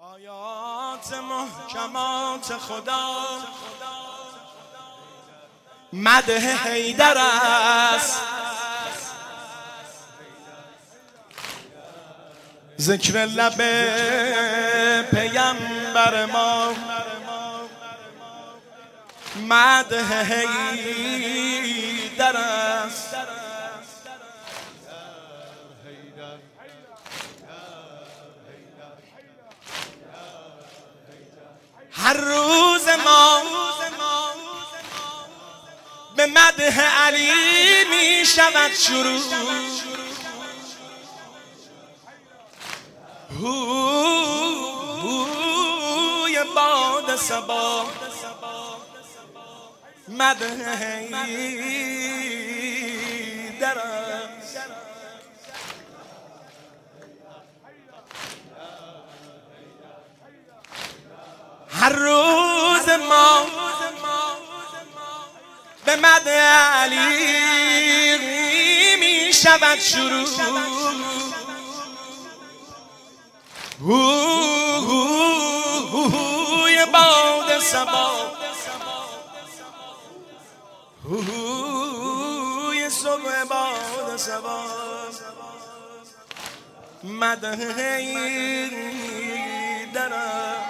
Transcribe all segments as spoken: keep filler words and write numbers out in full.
آیات محکمات خدا مدح حیدر است، ذکر لب پیامبر ما مدح حیدر است. هر روز ما به مدح علی می شود شروع، هوی باد صبا مدح حیدر است. هر روز ما به مدح علی می شود شروع، هوی باد صبا هوی صبح باد صبا مدح حیدر است.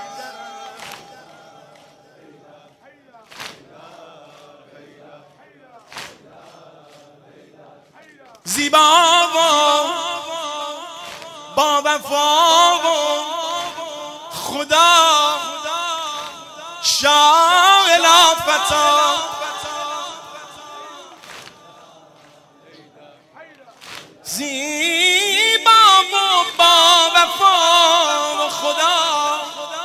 زیبا و با وفا و خدا شاه لافتا، زیبا و با وفا و خدا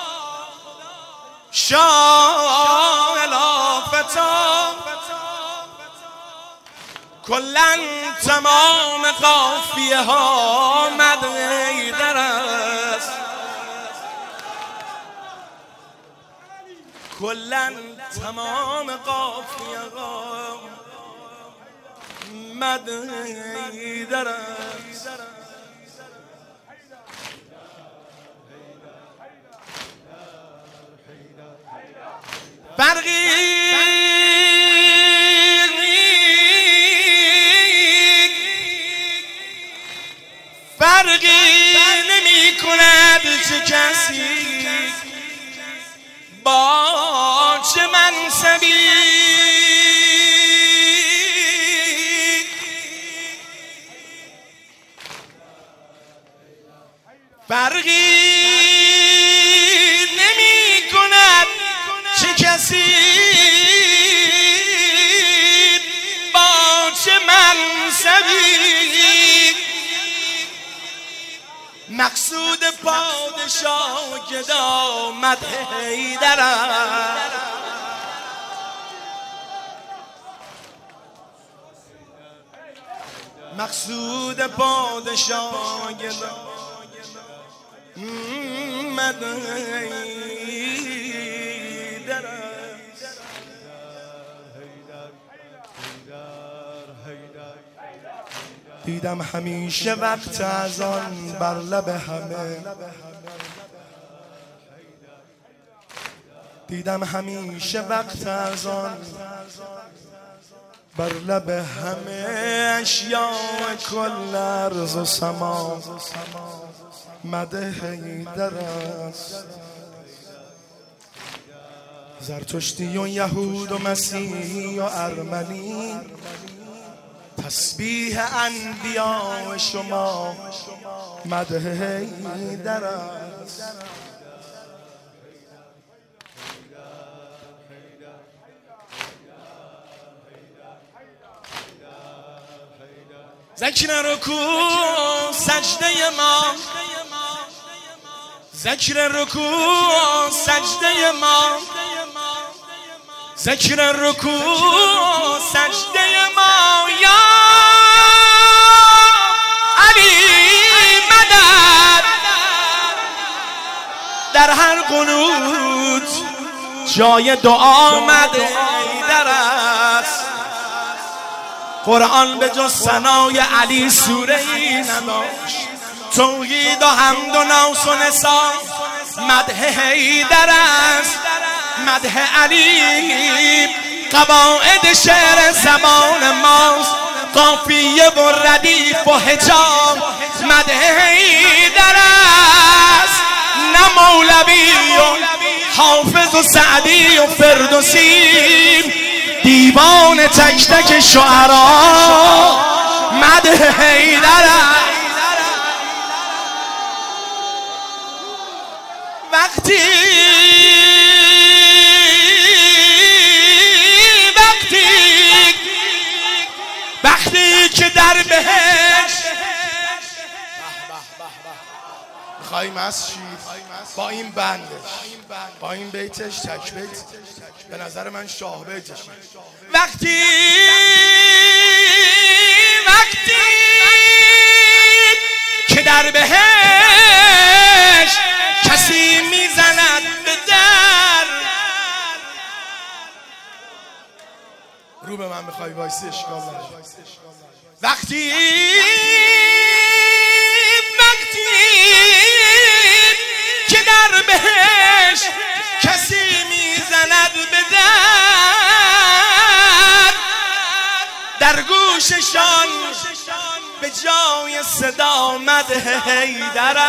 شاه لافتا، کلن تمام قافیه ها مدح حیدر است، کلن تمام قافیه ها مدح حیدر است. برقی فرقی نمی کند چه کسی با چه منصبی، فرقی نمی کند چه کسی با چه منصبی، مقصود پادشاه گدا مدح حیدر است. مقصود پادشاه گدا مدح حیدر است. دیدم همیشه وقت از آن بر لب همه، دیدم همیشه وقت از آن بر لب همه، اشیاء کل ارض و سما مدح حیدر است. زرتشتی و یهود و مسیحی و ارمنی تسبیح انبیاء شما مدح حیدر است. ذکر رکوع سجده ما، ذکر رکوع سجده ما، ذکر رکوع سجده ما، یا علی مدد در هر قنوت جای دعا مدح حیدر است. قرآن به جز ثنای علی سوره ای نداشت، توحید و حمد و ناس و نسا مدح حیدر است مدح علی قواعد شعر زمان ماست قافیه و ردیف و حجام مدح حیدر است نه مولوی و حافظ و سعدی و فردوسی دیوان تک تک شعرا مدح حیدر است وقتی وقتی وقتی که در بهشت میخوایی مسجد با این بندش با این بیتش تک بیت به نظر من شاه بیتش وقتی وقتی که در بهشت کسی میزند به در رو به من میخوای وایسی اشکال نداره وقتی وقتی که در بهشت کسی میزند به در در گوششان به جای صدا مدح حیدر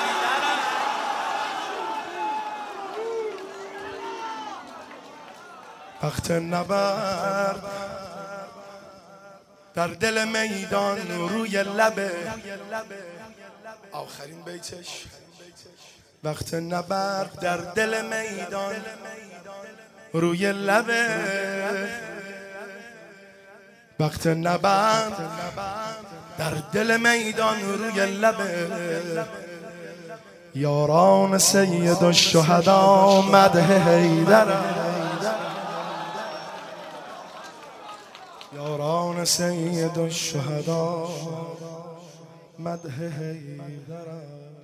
وقت نبرد در دل میدان روی لبه آخرین بیتش وقت نبرد در دل میدان روی لبه وقت نبرد در دل میدان روی لبه یاران سید الشهدا مدح حیدر یاران سید الشهدا مدح حیدر